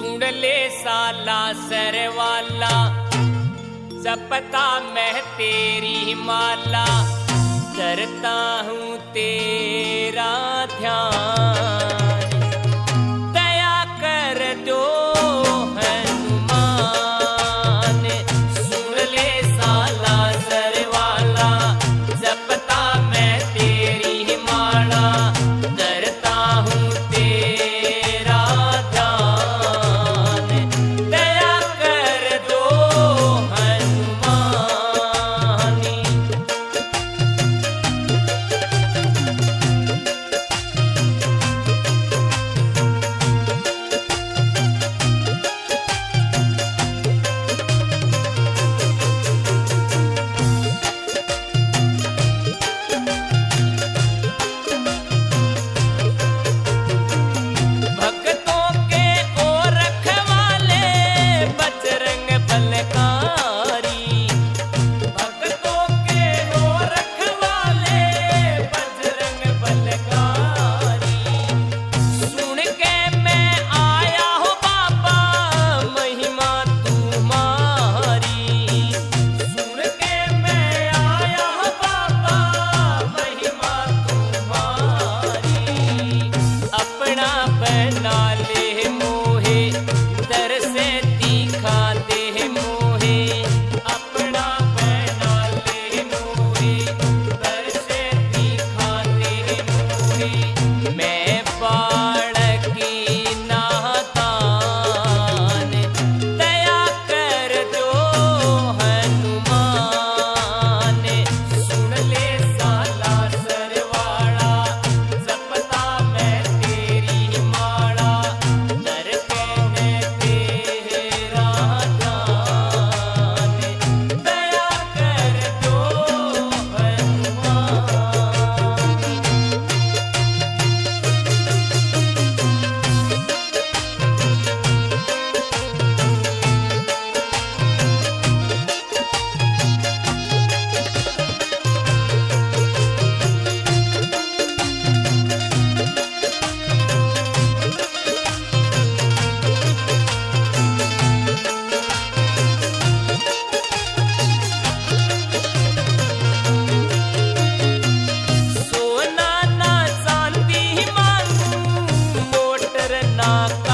सुन ले साला सरवाला, जपता मैं तेरी माला, करता हूँ तेरा ध्यान। दया कर दो हनुमान, सुन ले साला सरवाला, जपता मैं तेरी माला, करता हूँ तेरा ध्यान। दया कर दो हनुमानी। भक्तों के ओ रखवाले बजरंग बलकारी, भक्तों के ओ रखवाले बजरंग बलकारी। सुन के मैं आया हो बाबा महिमा तुम्हारी, सुन के मैं आया हो बाबा महिमा तुम्हारी। अपना बना ले मोहे, दर से दिखा दे मोहे, अपना बना ले मोहे, दर से दिखा दे मोहे। मैं बालकी नादान, दया कर दो हनुमान। सुन ले साला सरवाला, जपता मैं तेरी माला, करके मैं तेरा ध्यान। दया कर दो सोना ना चांदी मांगू, मोटर ना